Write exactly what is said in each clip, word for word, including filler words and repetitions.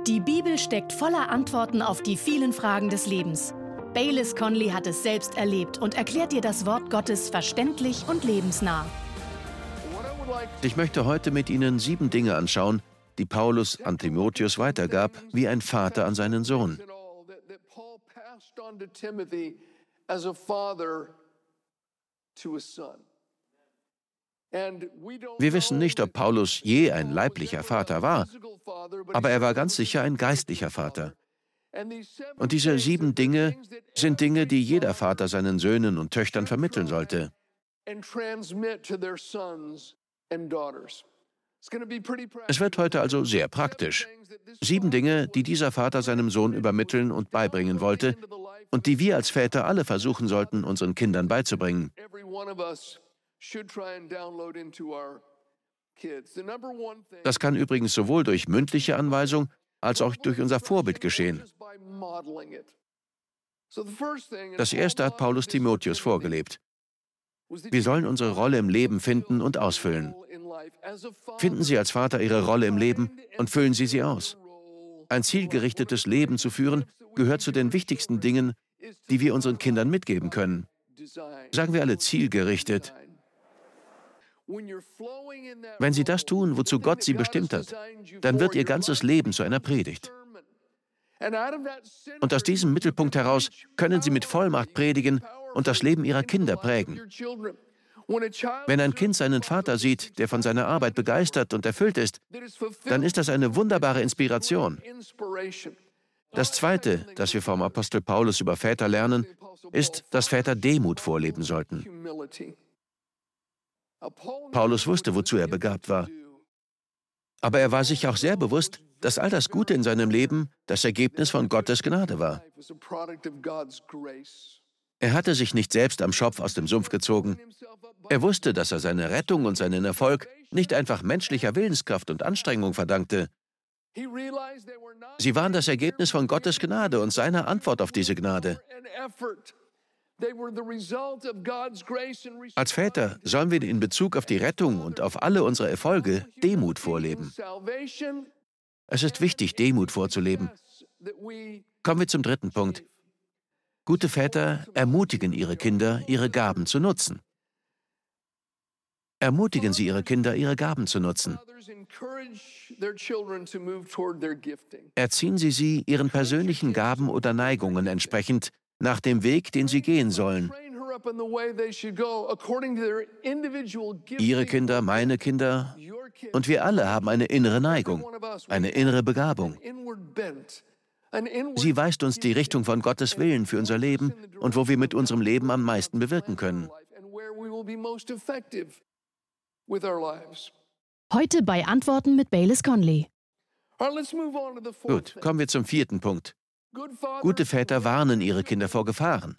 Die Bibel steckt voller Antworten auf die vielen Fragen des Lebens. Baylis Conley hat es selbst erlebt und erklärt dir das Wort Gottes verständlich und lebensnah. Ich möchte heute mit Ihnen sieben Dinge anschauen, die Paulus an Timotheus weitergab, wie ein Vater an seinen Sohn. Wir wissen nicht, ob Paulus je ein leiblicher Vater war, aber er war ganz sicher ein geistlicher Vater. Und diese sieben Dinge sind Dinge, die jeder Vater seinen Söhnen und Töchtern vermitteln sollte. Es wird heute also sehr praktisch. Sieben Dinge, die dieser Vater seinem Sohn übermitteln und beibringen wollte und die wir als Väter alle versuchen sollten, unseren Kindern beizubringen. Das kann übrigens sowohl durch mündliche Anweisung als auch durch unser Vorbild geschehen. Das erste hat Paulus Timotheus vorgelebt. Wir sollen unsere Rolle im Leben finden und ausfüllen. Finden Sie als Vater Ihre Rolle im Leben und füllen Sie sie aus. Ein zielgerichtetes Leben zu führen, gehört zu den wichtigsten Dingen, die wir unseren Kindern mitgeben können. Sagen wir alle zielgerichtet. Wenn Sie das tun, wozu Gott Sie bestimmt hat, dann wird Ihr ganzes Leben zu einer Predigt. Und aus diesem Mittelpunkt heraus können Sie mit Vollmacht predigen und das Leben Ihrer Kinder prägen. Wenn ein Kind seinen Vater sieht, der von seiner Arbeit begeistert und erfüllt ist, dann ist das eine wunderbare Inspiration. Das Zweite, das wir vom Apostel Paulus über Väter lernen, ist, dass Väter Demut vorleben sollten. Paulus wusste, wozu er begabt war. Aber er war sich auch sehr bewusst, dass all das Gute in seinem Leben das Ergebnis von Gottes Gnade war. Er hatte sich nicht selbst am Schopf aus dem Sumpf gezogen. Er wusste, dass er seine Rettung und seinen Erfolg nicht einfach menschlicher Willenskraft und Anstrengung verdankte. Sie waren das Ergebnis von Gottes Gnade und seiner Antwort auf diese Gnade. Als Väter sollen wir in Bezug auf die Rettung und auf alle unsere Erfolge Demut vorleben. Es ist wichtig, Demut vorzuleben. Kommen wir zum dritten Punkt. Gute Väter ermutigen ihre Kinder, ihre Gaben zu nutzen. Ermutigen Sie Ihre Kinder, ihre Gaben zu nutzen. Erziehen Sie sie ihren persönlichen Gaben oder Neigungen entsprechend nach dem Weg, den sie gehen sollen. Ihre Kinder, meine Kinder und wir alle haben eine innere Neigung, eine innere Begabung. Sie weist uns die Richtung von Gottes Willen für unser Leben und wo wir mit unserem Leben am meisten bewirken können. Heute bei Antworten mit Baylis Conley. Gut, kommen wir zum vierten Punkt. Gute Väter warnen ihre Kinder vor Gefahren.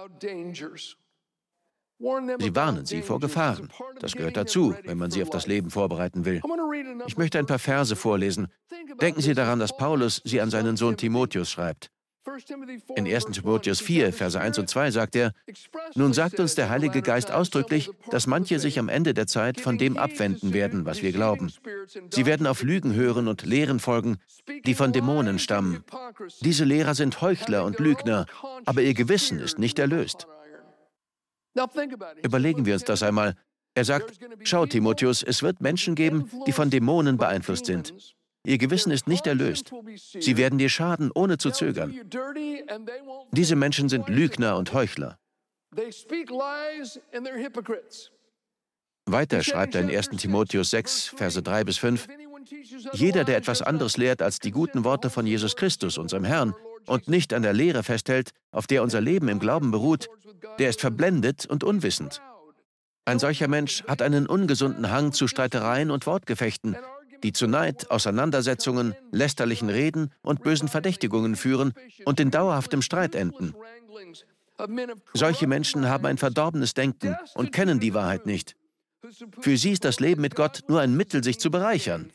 Sie warnen sie vor Gefahren. Das gehört dazu, wenn man sie auf das Leben vorbereiten will. Ich möchte ein paar Verse vorlesen. Denken Sie daran, dass Paulus sie an seinen Sohn Timotheus schreibt. In ersten Timotheus vier, Verse eins und zwei sagt er, nun sagt uns der Heilige Geist ausdrücklich, dass manche sich am Ende der Zeit von dem abwenden werden, was wir glauben. Sie werden auf Lügen hören und Lehren folgen, die von Dämonen stammen. Diese Lehrer sind Heuchler und Lügner, aber ihr Gewissen ist nicht erlöst. Überlegen wir uns das einmal. Er sagt, schau Timotheus, es wird Menschen geben, die von Dämonen beeinflusst sind. Ihr Gewissen ist nicht erlöst. Sie werden dir schaden, ohne zu zögern. Diese Menschen sind Lügner und Heuchler. Weiter schreibt er in ersten Timotheus sechs, Verse drei bis fünf, jeder, der etwas anderes lehrt als die guten Worte von Jesus Christus, unserem Herrn, und nicht an der Lehre festhält, auf der unser Leben im Glauben beruht, der ist verblendet und unwissend. Ein solcher Mensch hat einen ungesunden Hang zu Streitereien und Wortgefechten, die zu Neid, Auseinandersetzungen, lästerlichen Reden und bösen Verdächtigungen führen und in dauerhaftem Streit enden. Solche Menschen haben ein verdorbenes Denken und kennen die Wahrheit nicht. Für sie ist das Leben mit Gott nur ein Mittel, sich zu bereichern.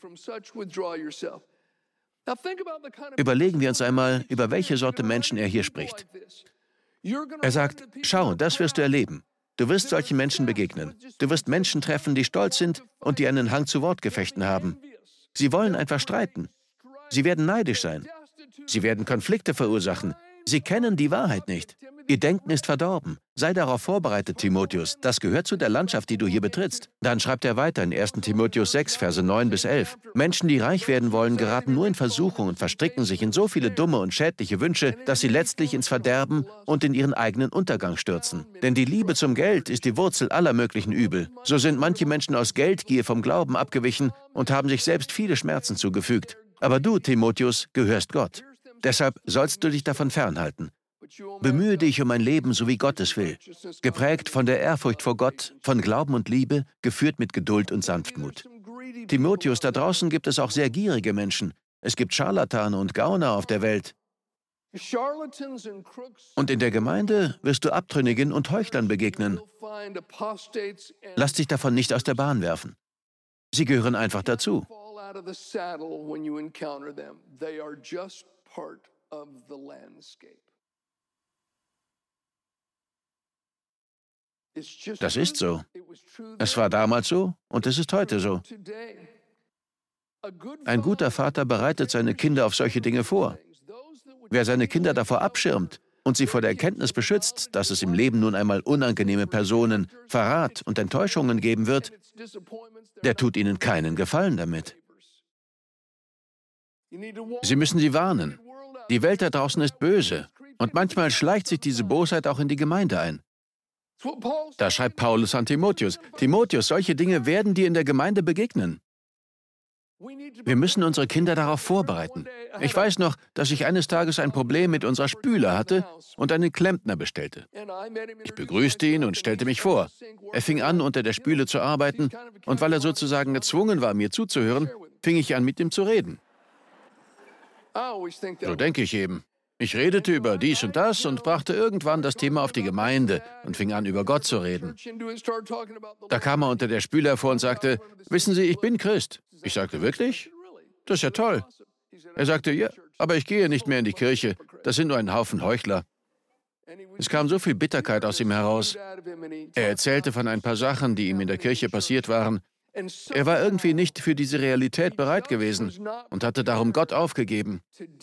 Überlegen wir uns einmal, über welche Sorte Menschen er hier spricht. Er sagt, schau, das wirst du erleben. Du wirst solchen Menschen begegnen. Du wirst Menschen treffen, die stolz sind und die einen Hang zu Wortgefechten haben. Sie wollen einfach streiten. Sie werden neidisch sein. Sie werden Konflikte verursachen. Sie kennen die Wahrheit nicht. Ihr Denken ist verdorben. Sei darauf vorbereitet, Timotheus. Das gehört zu der Landschaft, die du hier betrittst. Dann schreibt er weiter in ersten Timotheus sechs, Verse neun bis elf. Menschen, die reich werden wollen, geraten nur in Versuchung und verstricken sich in so viele dumme und schädliche Wünsche, dass sie letztlich ins Verderben und in ihren eigenen Untergang stürzen. Denn die Liebe zum Geld ist die Wurzel aller möglichen Übel. So sind manche Menschen aus Geldgier vom Glauben abgewichen und haben sich selbst viele Schmerzen zugefügt. Aber du, Timotheus, gehörst Gott. Deshalb sollst du dich davon fernhalten. Bemühe dich um ein Leben, so wie Gott es will, geprägt von der Ehrfurcht vor Gott, von Glauben und Liebe, geführt mit Geduld und Sanftmut. Timotheus, da draußen gibt es auch sehr gierige Menschen. Es gibt Scharlatane und Gauner auf der Welt. Und in der Gemeinde wirst du Abtrünnigen und Heuchlern begegnen. Lass dich davon nicht aus der Bahn werfen. Sie gehören einfach dazu. Das ist so. Es war damals so und es ist heute so. Ein guter Vater bereitet seine Kinder auf solche Dinge vor. Wer seine Kinder davor abschirmt und sie vor der Erkenntnis beschützt, dass es im Leben nun einmal unangenehme Personen, Verrat und Enttäuschungen geben wird, der tut ihnen keinen Gefallen damit. Sie müssen sie warnen. Die Welt da draußen ist böse und manchmal schleicht sich diese Bosheit auch in die Gemeinde ein. Da schreibt Paulus an Timotheus, Timotheus, solche Dinge werden dir in der Gemeinde begegnen. Wir müssen unsere Kinder darauf vorbereiten. Ich weiß noch, dass ich eines Tages ein Problem mit unserer Spüle hatte und einen Klempner bestellte. Ich begrüßte ihn und stellte mich vor. Er fing an, unter der Spüle zu arbeiten, und weil er sozusagen gezwungen war, mir zuzuhören, fing ich an, mit ihm zu reden. So denke ich eben. Ich redete über dies und das und brachte irgendwann das Thema auf die Gemeinde und fing an, über Gott zu reden. Da kam er unter der Spüle hervor und sagte, wissen Sie, ich bin Christ. Ich sagte, wirklich? Das ist ja toll. Er sagte, ja, aber ich gehe nicht mehr in die Kirche. Das sind nur ein Haufen Heuchler. Es kam so viel Bitterkeit aus ihm heraus. Er erzählte von ein paar Sachen, die ihm in der Kirche passiert waren. Er war irgendwie nicht für diese Realität bereit gewesen und hatte darum Gott aufgegeben.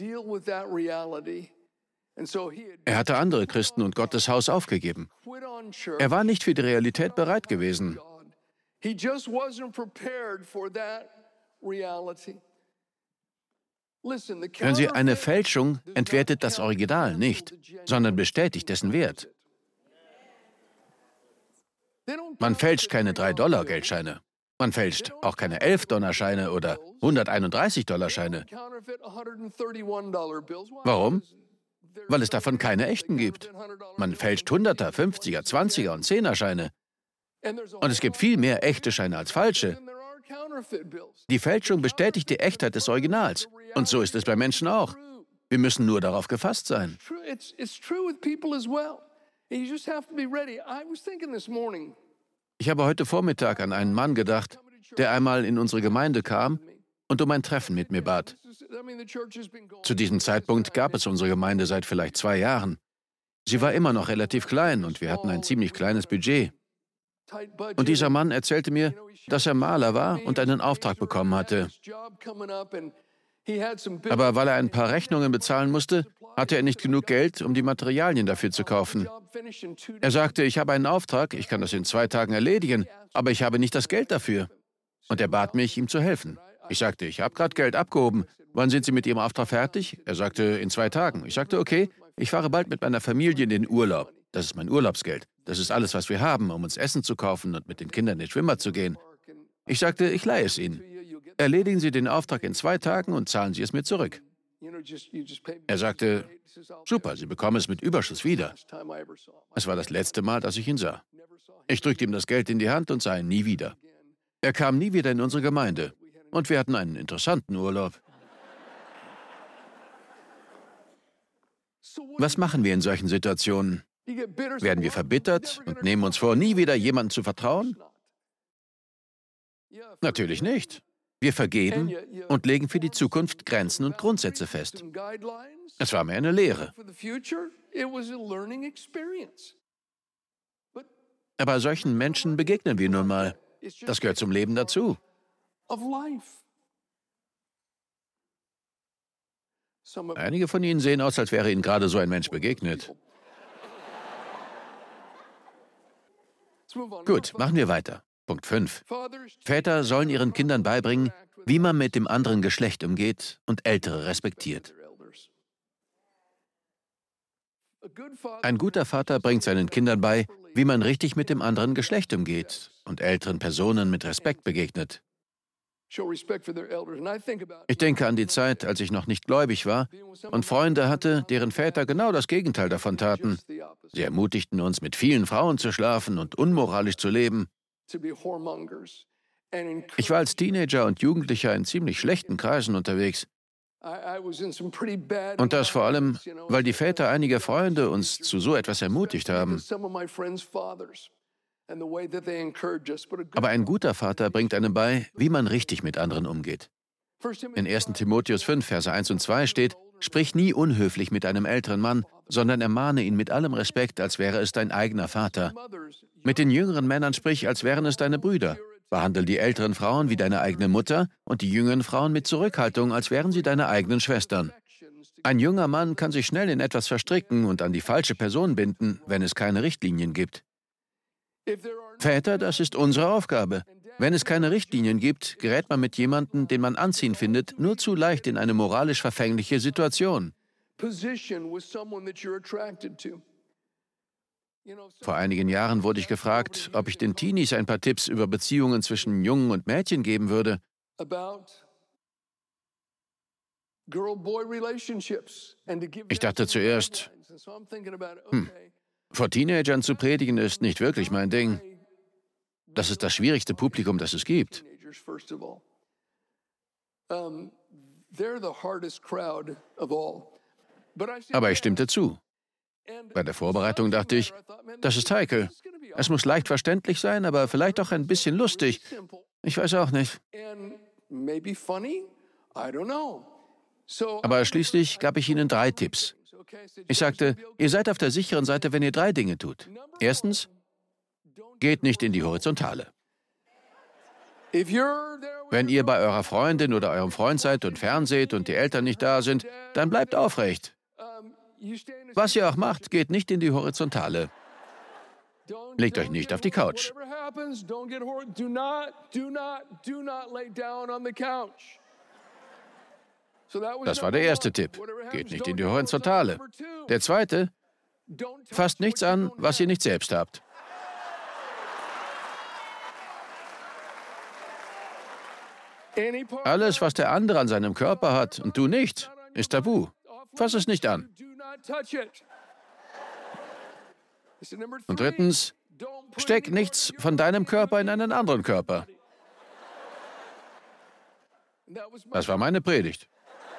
Er hatte andere Christen und Gottes Haus aufgegeben. Er war nicht für die Realität bereit gewesen. Hören Sie, eine Fälschung entwertet das Original nicht, sondern bestätigt dessen Wert. Man fälscht keine drei Dollar Geldscheine. Man fälscht auch keine elf Dollar Scheine oder hunderteinunddreißig Dollar Scheine. Warum? Weil es davon keine echten gibt. Man fälscht Hunderter, Fünfziger, Zwanziger und Zehner Scheine. Und es gibt viel mehr echte Scheine als falsche. Die Fälschung bestätigt die Echtheit des Originals. Und so ist es bei Menschen auch. Wir müssen nur darauf gefasst sein. Ich habe heute Vormittag an einen Mann gedacht, der einmal in unsere Gemeinde kam und um ein Treffen mit mir bat. Zu diesem Zeitpunkt gab es unsere Gemeinde seit vielleicht zwei Jahren. Sie war immer noch relativ klein und wir hatten ein ziemlich kleines Budget. Und dieser Mann erzählte mir, dass er Maler war und einen Auftrag bekommen hatte. Aber weil er ein paar Rechnungen bezahlen musste, hatte er nicht genug Geld, um die Materialien dafür zu kaufen. Er sagte, ich habe einen Auftrag, ich kann das in zwei Tagen erledigen, aber ich habe nicht das Geld dafür. Und er bat mich, ihm zu helfen. Ich sagte, ich habe gerade Geld abgehoben. Wann sind Sie mit Ihrem Auftrag fertig? Er sagte, in zwei Tagen. Ich sagte, okay, ich fahre bald mit meiner Familie in den Urlaub. Das ist mein Urlaubsgeld. Das ist alles, was wir haben, um uns Essen zu kaufen und mit den Kindern in den Schwimmer zu gehen. Ich sagte, ich leihe es Ihnen. Erledigen Sie den Auftrag in zwei Tagen und zahlen Sie es mir zurück. Er sagte, super, Sie bekommen es mit Überschuss wieder. Es war das letzte Mal, dass ich ihn sah. Ich drückte ihm das Geld in die Hand und sah ihn nie wieder. Er kam nie wieder in unsere Gemeinde und wir hatten einen interessanten Urlaub. Was machen wir in solchen Situationen? Werden wir verbittert und nehmen uns vor, nie wieder jemandem zu vertrauen? Natürlich nicht. Wir vergeben und legen für die Zukunft Grenzen und Grundsätze fest. Es war mir eine Lehre. Aber solchen Menschen begegnen wir nun mal. Das gehört zum Leben dazu. Einige von Ihnen sehen aus, als wäre Ihnen gerade so ein Mensch begegnet. Gut, machen wir weiter. Punkt fünf. Väter sollen ihren Kindern beibringen, wie man mit dem anderen Geschlecht umgeht und Ältere respektiert. Ein guter Vater bringt seinen Kindern bei, wie man richtig mit dem anderen Geschlecht umgeht und älteren Personen mit Respekt begegnet. Ich denke an die Zeit, als ich noch nicht gläubig war und Freunde hatte, deren Väter genau das Gegenteil davon taten. Sie ermutigten uns, mit vielen Frauen zu schlafen und unmoralisch zu leben. Ich war als Teenager und Jugendlicher in ziemlich schlechten Kreisen unterwegs. Und das vor allem, weil die Väter einiger Freunde uns zu so etwas ermutigt haben. Aber ein guter Vater bringt einem bei, wie man richtig mit anderen umgeht. In ersten Timotheus fünf, Verse eins und zwei steht: Sprich nie unhöflich mit einem älteren Mann, sondern ermahne ihn mit allem Respekt, als wäre es dein eigener Vater. Mit den jüngeren Männern sprich, als wären es deine Brüder. Behandle die älteren Frauen wie deine eigene Mutter und die jüngeren Frauen mit Zurückhaltung, als wären sie deine eigenen Schwestern. Ein junger Mann kann sich schnell in etwas verstricken und an die falsche Person binden, wenn es keine Richtlinien gibt. Väter, das ist unsere Aufgabe. Wenn es keine Richtlinien gibt, gerät man mit jemandem, den man anziehend findet, nur zu leicht in eine moralisch verfängliche Situation. Vor einigen Jahren wurde ich gefragt, ob ich den Teenies ein paar Tipps über Beziehungen zwischen Jungen und Mädchen geben würde. Ich dachte zuerst, hm, vor Teenagern zu predigen ist nicht wirklich mein Ding. Das ist das schwierigste Publikum, das es gibt. Aber ich stimmte zu. Bei der Vorbereitung dachte ich, das ist heikel. Es muss leicht verständlich sein, aber vielleicht auch ein bisschen lustig. Ich weiß auch nicht. Aber schließlich gab ich ihnen drei Tipps. Ich sagte, ihr seid auf der sicheren Seite, wenn ihr drei Dinge tut. Erstens, geht nicht in die Horizontale. Wenn ihr bei eurer Freundin oder eurem Freund seid und fernseht und die Eltern nicht da sind, dann bleibt aufrecht. Was ihr auch macht, geht nicht in die Horizontale. Legt euch nicht auf die Couch. Das war der erste Tipp. Geht nicht in die Horizontale. Der zweite, fasst nichts an, was ihr nicht selbst habt. Alles, was der andere an seinem Körper hat und du nicht, ist tabu. Fass es nicht an. Und drittens, steck nichts von deinem Körper in einen anderen Körper. Das war meine Predigt.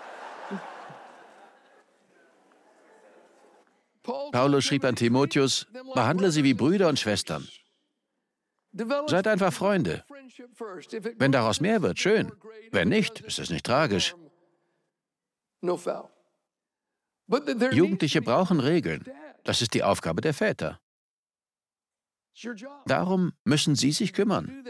Paulus schrieb an Timotheus, behandle sie wie Brüder und Schwestern. Seid einfach Freunde. Wenn daraus mehr wird, schön. Wenn nicht, ist es nicht tragisch. Jugendliche brauchen Regeln. Das ist die Aufgabe der Väter. Darum müssen sie sich kümmern.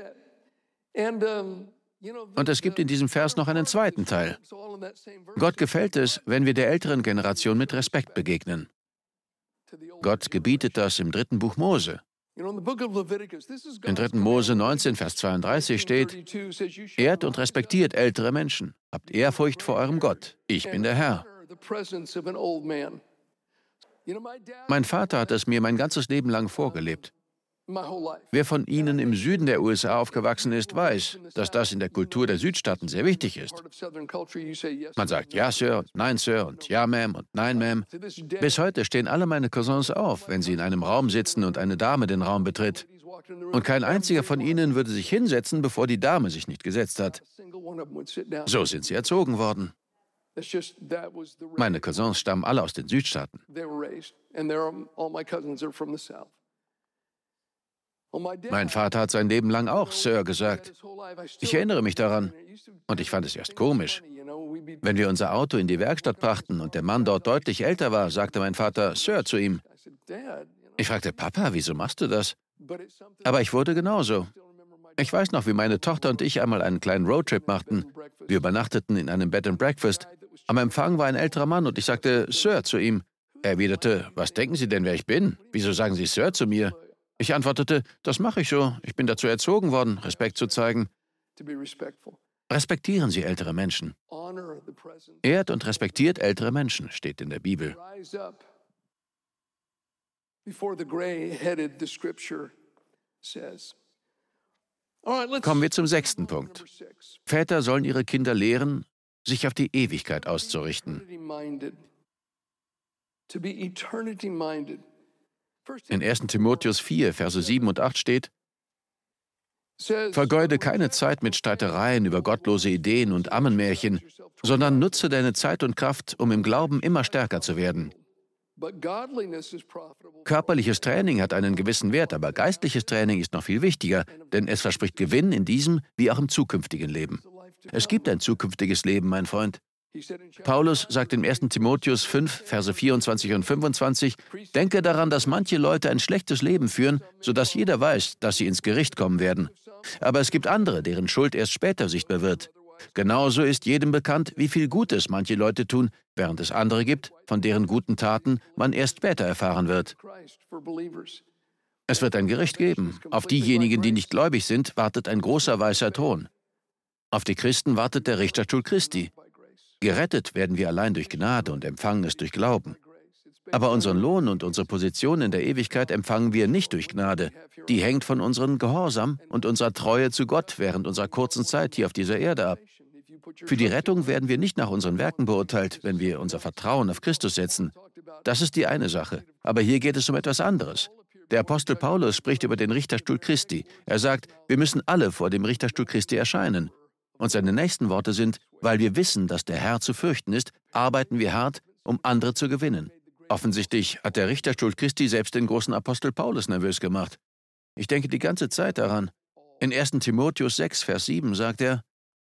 Und es gibt in diesem Vers noch einen zweiten Teil. Gott gefällt es, wenn wir der älteren Generation mit Respekt begegnen. Gott gebietet das im dritten Buch Mose. In dritten Mose neunzehn, Vers zweiunddreißig steht, ehrt und respektiert ältere Menschen. Habt Ehrfurcht vor eurem Gott. Ich bin der Herr. Mein Vater hat es mir mein ganzes Leben lang vorgelebt. Wer von Ihnen im Süden der U S A aufgewachsen ist, weiß, dass das in der Kultur der Südstaaten sehr wichtig ist. Man sagt ja, Sir, und nein, Sir, und ja, Ma'am, und nein, Ma'am. Bis heute stehen alle meine Cousins auf, wenn sie in einem Raum sitzen und eine Dame den Raum betritt. Und kein einziger von ihnen würde sich hinsetzen, bevor die Dame sich nicht gesetzt hat. So sind sie erzogen worden. Meine Cousins stammen alle aus den Südstaaten. Mein Vater hat sein Leben lang auch Sir gesagt. Ich erinnere mich daran. Und ich fand es erst komisch. Wenn wir unser Auto in die Werkstatt brachten und der Mann dort deutlich älter war, sagte mein Vater Sir zu ihm. Ich fragte, Papa, wieso machst du das? Aber ich wurde genauso. Ich weiß noch, wie meine Tochter und ich einmal einen kleinen Roadtrip machten. Wir übernachteten in einem Bed and Breakfast. Am Empfang war ein älterer Mann und ich sagte Sir zu ihm. Er erwiderte, was denken Sie denn, wer ich bin? Wieso sagen Sie Sir zu mir? Ich antwortete, das mache ich so. Ich bin dazu erzogen worden, Respekt zu zeigen. Respektieren Sie ältere Menschen. Ehrt und respektiert ältere Menschen, steht in der Bibel. Kommen wir zum sechsten Punkt. Väter sollen ihre Kinder lehren, sich auf die Ewigkeit auszurichten. In ersten Timotheus vier, Verse sieben und acht steht, vergeude keine Zeit mit Streitereien über gottlose Ideen und Ammenmärchen, sondern nutze deine Zeit und Kraft, um im Glauben immer stärker zu werden. Körperliches Training hat einen gewissen Wert, aber geistliches Training ist noch viel wichtiger, denn es verspricht Gewinn in diesem wie auch im zukünftigen Leben. Es gibt ein zukünftiges Leben, mein Freund. Paulus sagt in ersten Timotheus fünf, Verse vierundzwanzig und fünfundzwanzig, denke daran, dass manche Leute ein schlechtes Leben führen, sodass jeder weiß, dass sie ins Gericht kommen werden. Aber es gibt andere, deren Schuld erst später sichtbar wird. Genauso ist jedem bekannt, wie viel Gutes manche Leute tun, während es andere gibt, von deren guten Taten man erst später erfahren wird. Es wird ein Gericht geben. Auf diejenigen, die nicht gläubig sind, wartet ein großer weißer Thron. Auf die Christen wartet der Richterstuhl Christi. Gerettet werden wir allein durch Gnade und empfangen es durch Glauben. Aber unseren Lohn und unsere Position in der Ewigkeit empfangen wir nicht durch Gnade. Die hängt von unserem Gehorsam und unserer Treue zu Gott während unserer kurzen Zeit hier auf dieser Erde ab. Für die Rettung werden wir nicht nach unseren Werken beurteilt, wenn wir unser Vertrauen auf Christus setzen. Das ist die eine Sache. Aber hier geht es um etwas anderes. Der Apostel Paulus spricht über den Richterstuhl Christi. Er sagt, wir müssen alle vor dem Richterstuhl Christi erscheinen. Und seine nächsten Worte sind, weil wir wissen, dass der Herr zu fürchten ist, arbeiten wir hart, um andere zu gewinnen. Offensichtlich hat der Richterstuhl Christi selbst den großen Apostel Paulus nervös gemacht. Ich denke die ganze Zeit daran. In ersten Timotheus sechs, Vers sieben sagt er,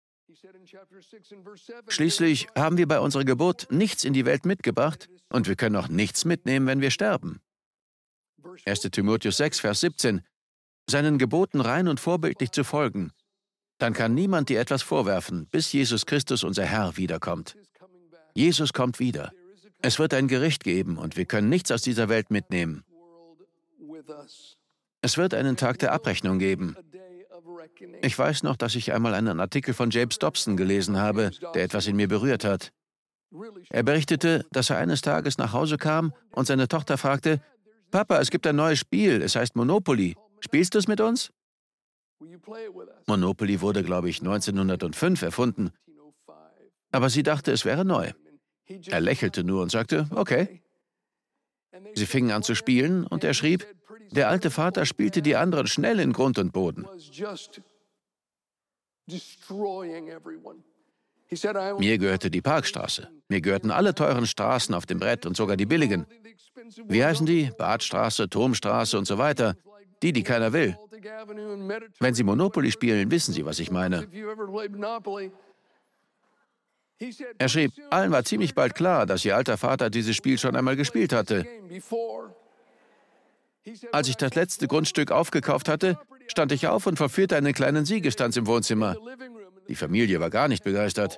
schließlich haben wir bei unserer Geburt nichts in die Welt mitgebracht und wir können auch nichts mitnehmen, wenn wir sterben. ersten Timotheus sechs, Vers siebzehn, seinen Geboten rein und vorbildlich zu folgen. Dann kann niemand dir etwas vorwerfen, bis Jesus Christus, unser Herr, wiederkommt. Jesus kommt wieder. Es wird ein Gericht geben und wir können nichts aus dieser Welt mitnehmen. Es wird einen Tag der Abrechnung geben. Ich weiß noch, dass ich einmal einen Artikel von James Dobson gelesen habe, der etwas in mir berührt hat. Er berichtete, dass er eines Tages nach Hause kam und seine Tochter fragte, »Papa, es gibt ein neues Spiel, es heißt Monopoly. Spielst du es mit uns?« Monopoly wurde, glaube ich, neunzehnhundertfünf erfunden. Aber sie dachte, es wäre neu. Er lächelte nur und sagte, okay. Sie fingen an zu spielen und er schrieb, der alte Vater spielte die anderen schnell in Grund und Boden. Mir gehörte die Parkstraße. Mir gehörten alle teuren Straßen auf dem Brett und sogar die billigen. Wie heißen die? Badstraße, Turmstraße und so weiter. Die, die keiner will. Wenn Sie Monopoly spielen, wissen Sie, was ich meine. Er schrieb, allen war ziemlich bald klar, dass Ihr alter Vater dieses Spiel schon einmal gespielt hatte. Als ich das letzte Grundstück aufgekauft hatte, stand ich auf und vollführte einen kleinen Siegestanz im Wohnzimmer. Die Familie war gar nicht begeistert.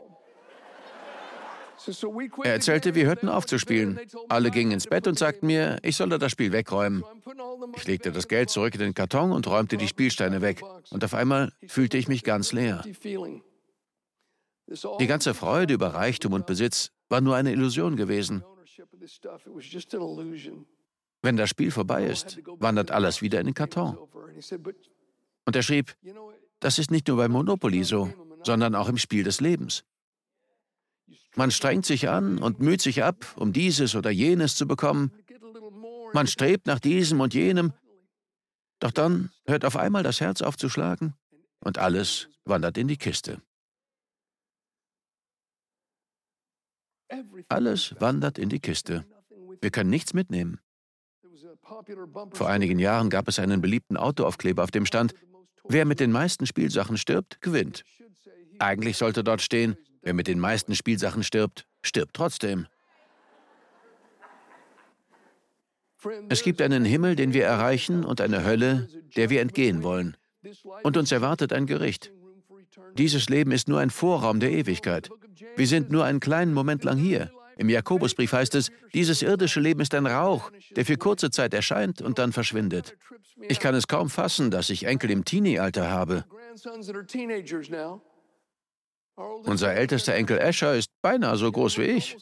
Er erzählte, wir hörten auf zu spielen. Alle gingen ins Bett und sagten mir, ich solle das Spiel wegräumen. Ich legte das Geld zurück in den Karton und räumte die Spielsteine weg. Und auf einmal fühlte ich mich ganz leer. Die ganze Freude über Reichtum und Besitz war nur eine Illusion gewesen. Wenn das Spiel vorbei ist, wandert alles wieder in den Karton. Und er schrieb, das ist nicht nur beim Monopoly so, sondern auch im Spiel des Lebens. Man strengt sich an und müht sich ab, um dieses oder jenes zu bekommen. Man strebt nach diesem und jenem. Doch dann hört auf einmal das Herz auf zu schlagen und alles wandert in die Kiste. Alles wandert in die Kiste. Wir können nichts mitnehmen. Vor einigen Jahren gab es einen beliebten Autoaufkleber, auf dem stand, wer mit den meisten Spielsachen stirbt, gewinnt. Eigentlich sollte dort stehen, wer mit den meisten Spielsachen stirbt, stirbt trotzdem. Es gibt einen Himmel, den wir erreichen, und eine Hölle, der wir entgehen wollen. Und uns erwartet ein Gericht. Dieses Leben ist nur ein Vorraum der Ewigkeit. Wir sind nur einen kleinen Moment lang hier. Im Jakobusbrief heißt es, dieses irdische Leben ist ein Rauch, der für kurze Zeit erscheint und dann verschwindet. Ich kann es kaum fassen, dass ich Enkel im Teenie-Alter habe. Unser ältester Enkel Asher ist beinahe so groß wie ich.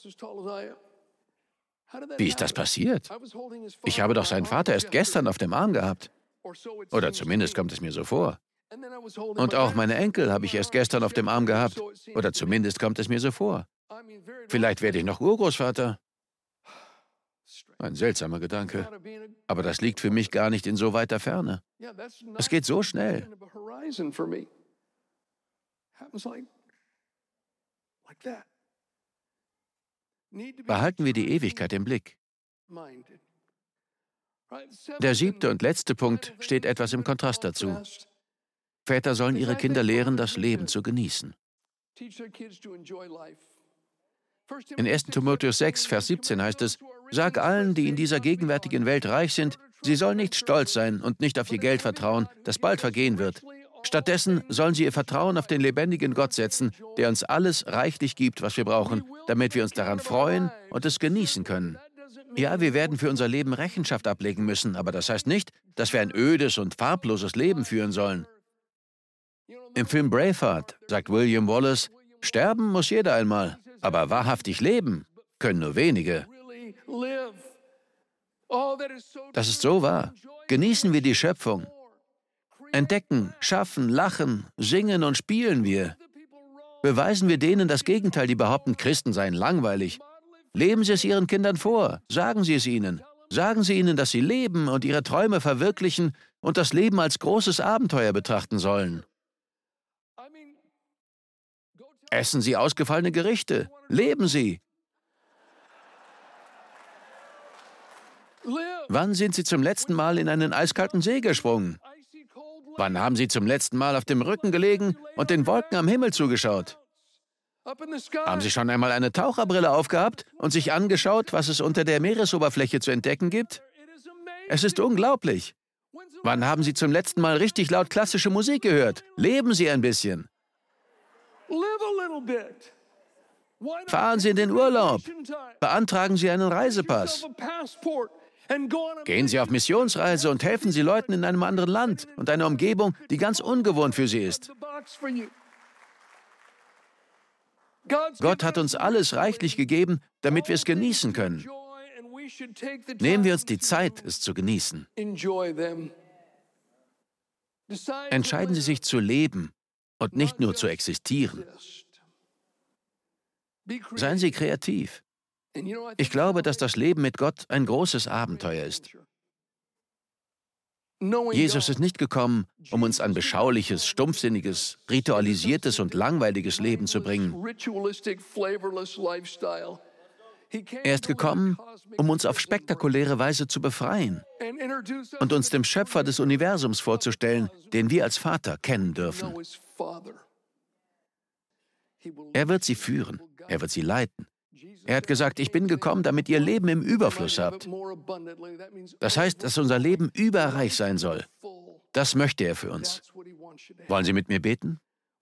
Wie ist das passiert? Ich habe doch seinen Vater erst gestern auf dem Arm gehabt. Oder zumindest kommt es mir so vor. Und auch meine Enkel habe ich erst gestern auf dem Arm gehabt. Oder zumindest kommt es mir so vor. Vielleicht werde ich noch Urgroßvater. Ein seltsamer Gedanke. Aber das liegt für mich gar nicht in so weiter Ferne. Es geht so schnell. Behalten wir die Ewigkeit im Blick. Der siebte und letzte Punkt steht etwas im Kontrast dazu. Väter sollen ihre Kinder lehren, das Leben zu genießen. In erster Timotheus sechs, Vers siebzehn heißt es, sag allen, die in dieser gegenwärtigen Welt reich sind, sie sollen nicht stolz sein und nicht auf ihr Geld vertrauen, das bald vergehen wird. Stattdessen sollen sie ihr Vertrauen auf den lebendigen Gott setzen, der uns alles reichlich gibt, was wir brauchen, damit wir uns daran freuen und es genießen können. Ja, wir werden für unser Leben Rechenschaft ablegen müssen, aber das heißt nicht, dass wir ein ödes und farbloses Leben führen sollen. Im Film Braveheart sagt William Wallace, sterben muss jeder einmal, aber wahrhaftig leben können nur wenige. Das ist so wahr. Genießen wir die Schöpfung. Entdecken, schaffen, lachen, singen und spielen wir. Beweisen wir denen das Gegenteil, die behaupten, Christen seien langweilig. Leben Sie es Ihren Kindern vor, sagen Sie es ihnen. Sagen Sie ihnen, dass sie leben und ihre Träume verwirklichen und das Leben als großes Abenteuer betrachten sollen. Essen Sie ausgefallene Gerichte. Leben Sie. Wann sind Sie zum letzten Mal in einen eiskalten See gesprungen? Wann haben Sie zum letzten Mal auf dem Rücken gelegen und den Wolken am Himmel zugeschaut? Haben Sie schon einmal eine Taucherbrille aufgehabt und sich angeschaut, was es unter der Meeresoberfläche zu entdecken gibt? Es ist unglaublich. Wann haben Sie zum letzten Mal richtig laut klassische Musik gehört? Leben Sie ein bisschen. Fahren Sie in den Urlaub. Beantragen Sie einen Reisepass. Gehen Sie auf Missionsreise und helfen Sie Leuten in einem anderen Land und einer Umgebung, die ganz ungewohnt für Sie ist. Gott hat uns alles reichlich gegeben, damit wir es genießen können. Nehmen wir uns die Zeit, es zu genießen. Entscheiden Sie sich zu leben und nicht nur zu existieren. Seien Sie kreativ. Ich glaube, dass das Leben mit Gott ein großes Abenteuer ist. Jesus ist nicht gekommen, um uns ein beschauliches, stumpfsinniges, ritualisiertes und langweiliges Leben zu bringen. Er ist gekommen, um uns auf spektakuläre Weise zu befreien und uns dem Schöpfer des Universums vorzustellen, den wir als Vater kennen dürfen. Er wird sie führen, er wird sie leiten. Er hat gesagt, ich bin gekommen, damit ihr Leben im Überfluss habt. Das heißt, dass unser Leben überreich sein soll. Das möchte er für uns. Wollen Sie mit mir beten?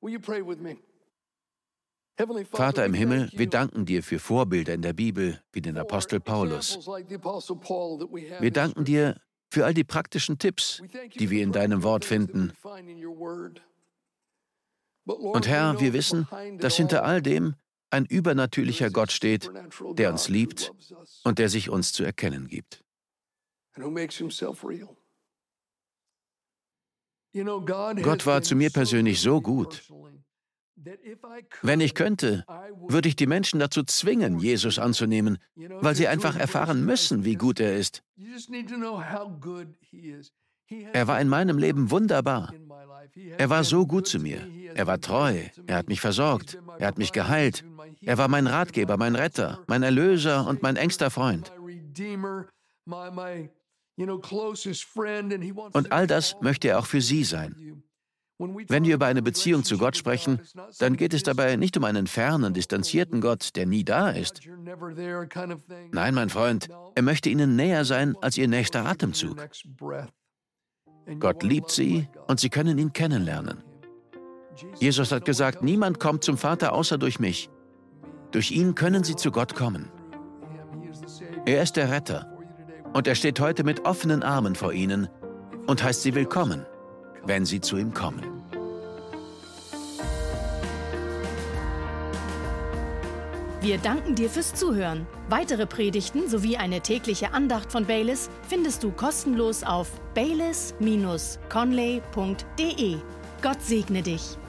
Vater im Himmel, wir danken dir für Vorbilder in der Bibel, wie den Apostel Paulus. Wir danken dir für all die praktischen Tipps, die wir in deinem Wort finden. Und Herr, wir wissen, dass hinter all dem ein übernatürlicher Gott steht, der uns liebt und der sich uns zu erkennen gibt. Gott war zu mir persönlich so gut. Wenn ich könnte, würde ich die Menschen dazu zwingen, Jesus anzunehmen, weil sie einfach erfahren müssen, wie gut er ist. Er war in meinem Leben wunderbar. Er war so gut zu mir. Er war treu. Er hat mich versorgt. Er hat mich geheilt. Er war mein Ratgeber, mein Retter, mein Erlöser und mein engster Freund. Und all das möchte er auch für Sie sein. Wenn wir über eine Beziehung zu Gott sprechen, dann geht es dabei nicht um einen fernen, distanzierten Gott, der nie da ist. Nein, mein Freund, er möchte Ihnen näher sein als Ihr nächster Atemzug. Gott liebt Sie und Sie können ihn kennenlernen. Jesus hat gesagt, niemand kommt zum Vater außer durch mich. Durch ihn können sie zu Gott kommen. Er ist der Retter und er steht heute mit offenen Armen vor ihnen und heißt sie willkommen, wenn sie zu ihm kommen. Wir danken dir fürs Zuhören. Weitere Predigten sowie eine tägliche Andacht von Baylis findest du kostenlos auf baylis Bindestrich conley punkt de. Gott segne dich.